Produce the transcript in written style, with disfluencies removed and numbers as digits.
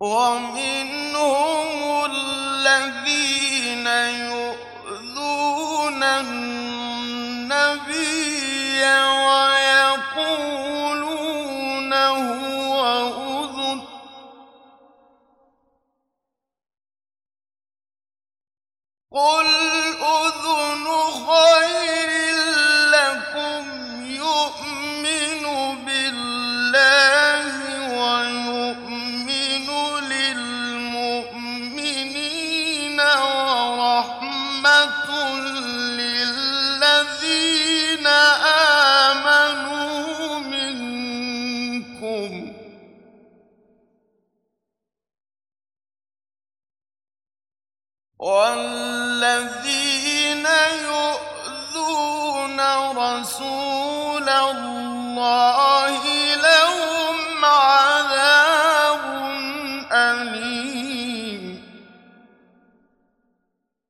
وَمِنْهُمُ الَّذِينَ يُؤْذُونَ النَّبِيَّ وَيَقُولُونَ هُوَ أُذُنٌ ۚ قُلْ أُذُنُ خَيْرٍ لَّكُمْ يُؤْمِنُ بِاللَّهِ وَيُؤْمِنُ لِلْمُؤْمِنِينَ وَرَحْمَةٌ لِّلَّذِينَ آمَنُوا مِنكُمْ ۚ وَالَّذِينَ يُؤْذُونَ رَسُولَ اللَّهِ لَهُمْ عَذَابٌ أَلِيمٌ.